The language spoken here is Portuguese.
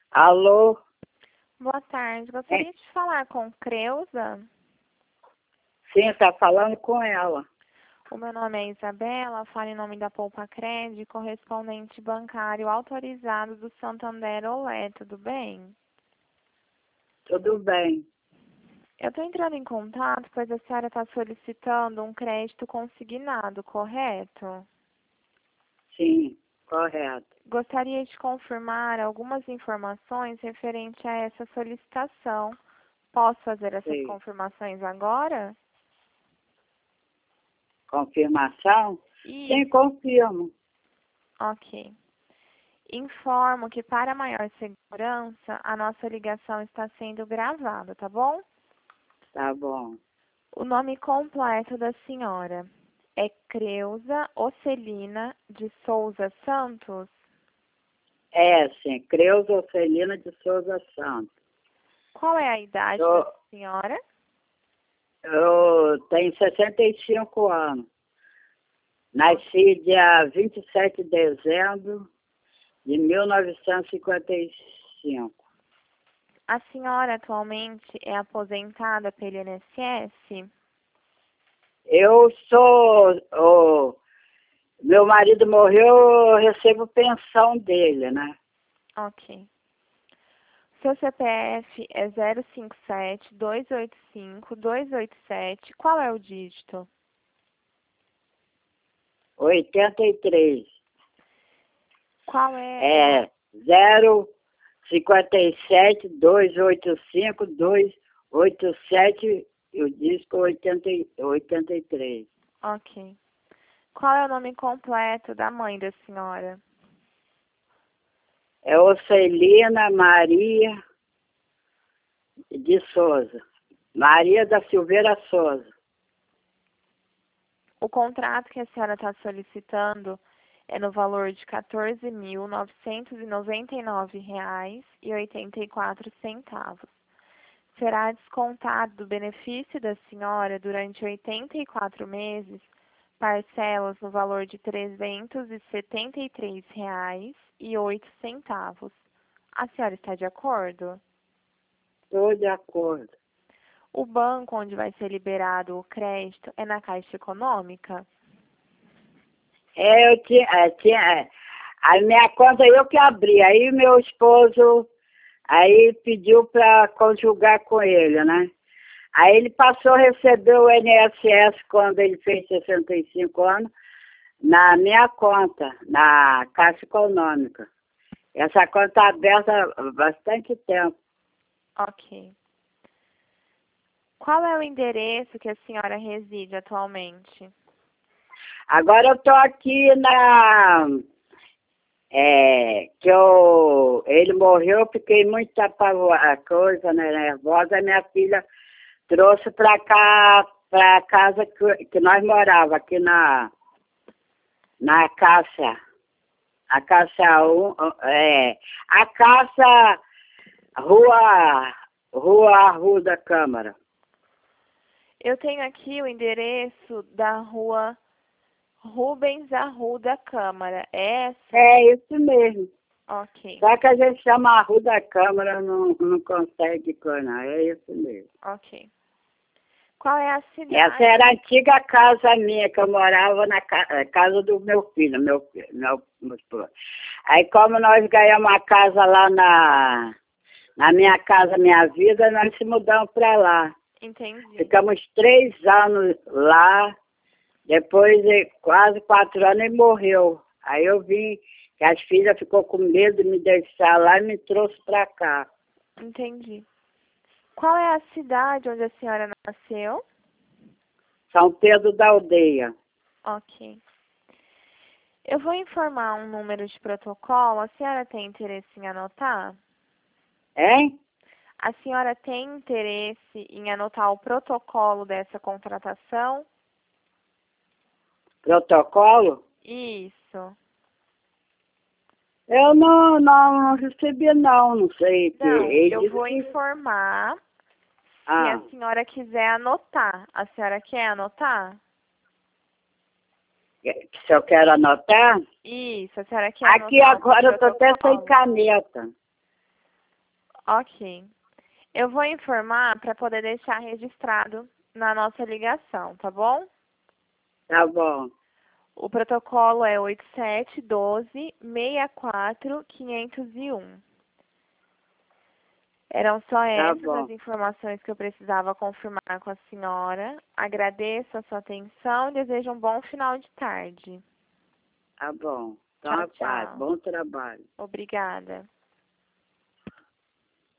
Alô? Boa tarde. Gostaria de falar com Creuza. Sim, está falando com ela. O meu nome é Isabela, falo em nome da Poupa Cred, correspondente bancário autorizado do Santander Olé, tudo bem? Tudo bem. Eu estou entrando em contato, pois a senhora está solicitando um crédito consignado, correto? Sim, correto. Gostaria de confirmar algumas informações referente a essa solicitação. Posso fazer essas Sim. confirmações agora? Confirmação? Isso. Sim, confirmo. Ok. Informo que, para maior segurança, a nossa ligação está sendo gravada, tá bom? Tá bom. O nome completo da senhora é Creuza Ocelina de Souza Santos? É, sim, Creuza Ocelina de Souza Santos. Qual é a idade da senhora? Eu tenho 65 anos. Nasci dia 27 de dezembro de 1955. A senhora atualmente é aposentada pelo INSS? Eu sou... Meu marido morreu, eu recebo pensão dele, né? Ok. Seu CPF é 057-285-287. Qual é o dígito? 83. Qual é? É 057-285-287 e o disco 83. Ok. Qual é o nome completo da mãe da senhora? É Ocelina Maria de Souza. Maria da Silveira Souza. O contrato que a senhora está solicitando é no valor de R$ 14.999,84. Será descontado do benefício da senhora durante 84 meses parcelas no valor de R$ 373,08. A senhora está de acordo? Estou de acordo. O banco onde vai ser liberado o crédito é na Caixa Econômica? Eu tinha a minha conta eu que abri. Aí meu esposo pediu para conjugar com ele, né? Aí ele passou a receber o INSS quando ele fez 65 anos na minha conta, na Caixa Econômica. Essa conta está aberta há bastante tempo. Ok. Qual é o endereço que a senhora reside atualmente? Agora eu estou aqui ele morreu, eu fiquei muito coisa, né, nervosa. Minha filha trouxe para cá, para a casa que nós morávamos, aqui na Caixa. A Caixa a Caixa Rua da Câmara. Eu tenho aqui o endereço da rua Rubens Arruda Câmara. É essa? É isso mesmo. Ok. Só que a gente chama a Rua da Câmara, não consegue coisa, é isso mesmo. Ok. Qual é a cidade? Essa era a antiga casa minha, que eu morava na casa do meu filho, meu esposo. Aí como nós ganhamos uma casa lá na minha casa, minha vida, nós se mudamos para lá. Entendi. Ficamos 3 anos lá, depois de quase 4 anos ele morreu. Aí eu vim, que as filhas ficou com medo de me deixar lá e me trouxe para cá. Entendi. Qual é a cidade onde a senhora nasceu? São Pedro da Aldeia. Ok. Eu vou informar um número de protocolo. A senhora tem interesse em anotar? Hein? A senhora tem interesse em anotar o protocolo dessa contratação? Protocolo? Isso. Eu não recebi não sei. Não, Ele eu disse vou que... informar se a senhora quiser anotar. A senhora quer anotar? Se eu quero anotar? Isso, a senhora quer Aqui anotar o agora eu estou até sem protocolo? caneta. Ok. Eu vou informar para poder deixar registrado na nossa ligação, tá bom? Tá bom. O protocolo é 8712-64-501. Eram só Tá essas bom. as informações que eu precisava confirmar com a senhora. Agradeço a sua atenção e desejo um bom final de tarde. Tá bom. Então, Tchau, a paz. tchau. Bom trabalho. Obrigada.